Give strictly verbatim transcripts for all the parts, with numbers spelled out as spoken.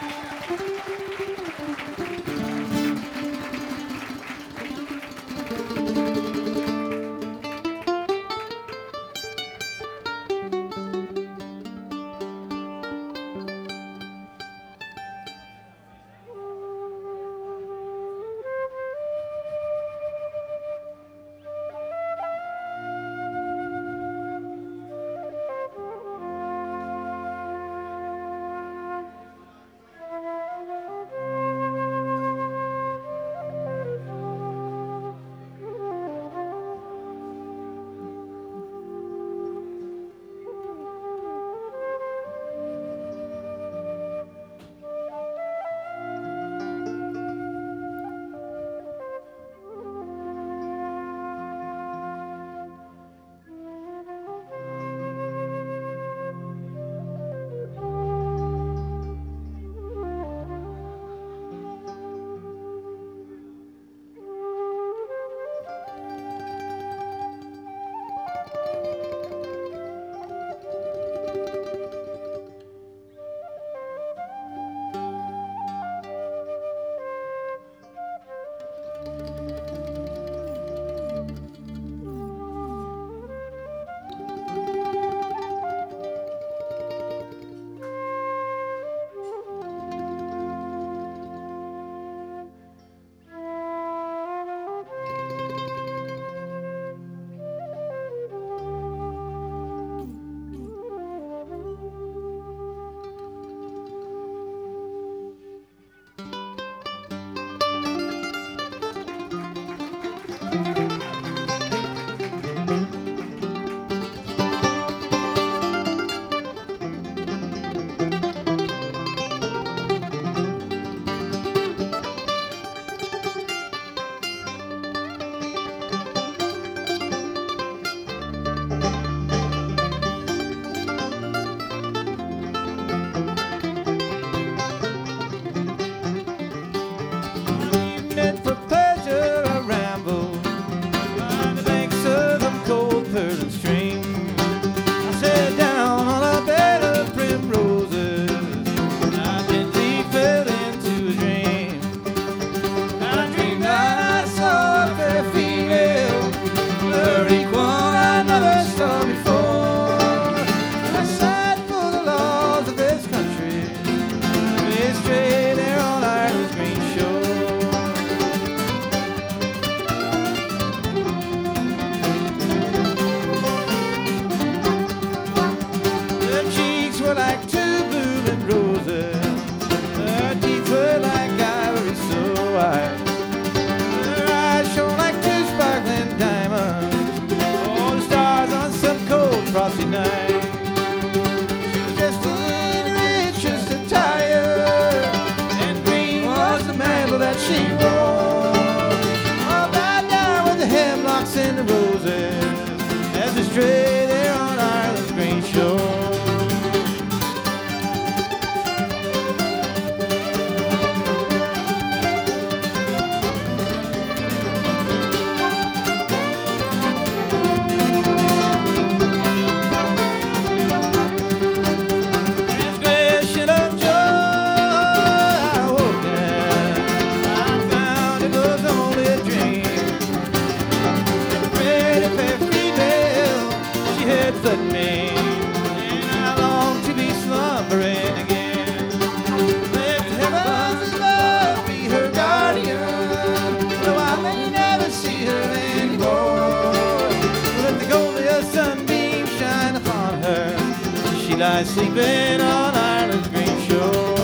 Sleeping on Ireland's green shore.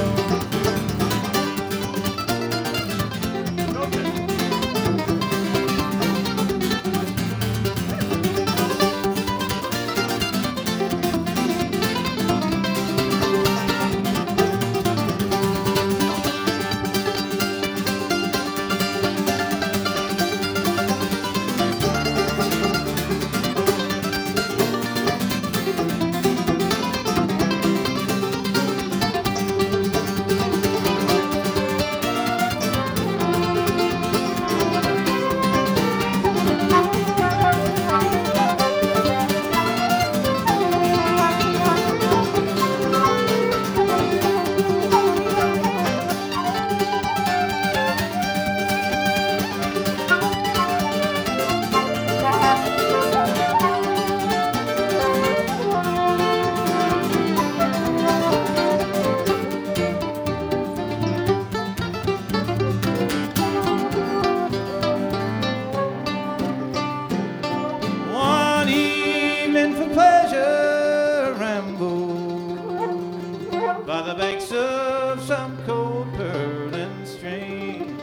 of some cold purling stream.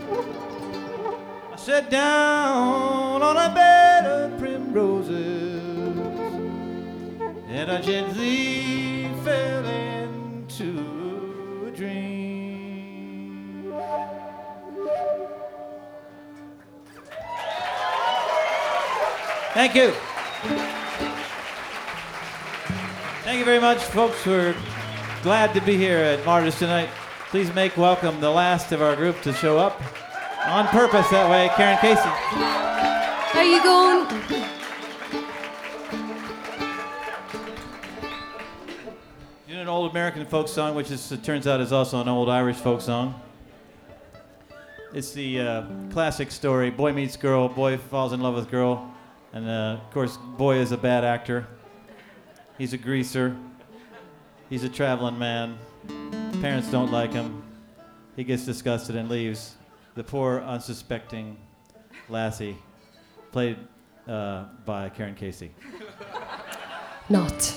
I sat down on a bed of primroses, and I gently fell into a dream. Thank you. Thank you very much, folks. We're glad to be here at Martyrs tonight. Please make welcome the last of our group to show up. On purpose that way, Karen Casey. How you going? You know an old American folk song, which is, it turns out is also an old Irish folk song. It's the uh, classic story, boy meets girl, boy falls in love with girl, and uh, of course, boy is a bad actor. He's a greaser. He's a traveling man. Parents don't like him. He gets disgusted and leaves. The poor, unsuspecting lassie, played uh, by Karen Casey. Not.